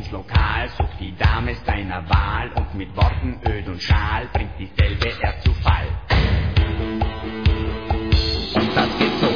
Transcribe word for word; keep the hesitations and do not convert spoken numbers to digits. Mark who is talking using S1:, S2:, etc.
S1: ins Lokal, sucht die Dame seiner Wahl und mit Worten öd und schal bringt dieselbe er zu Fall. Und das geht so.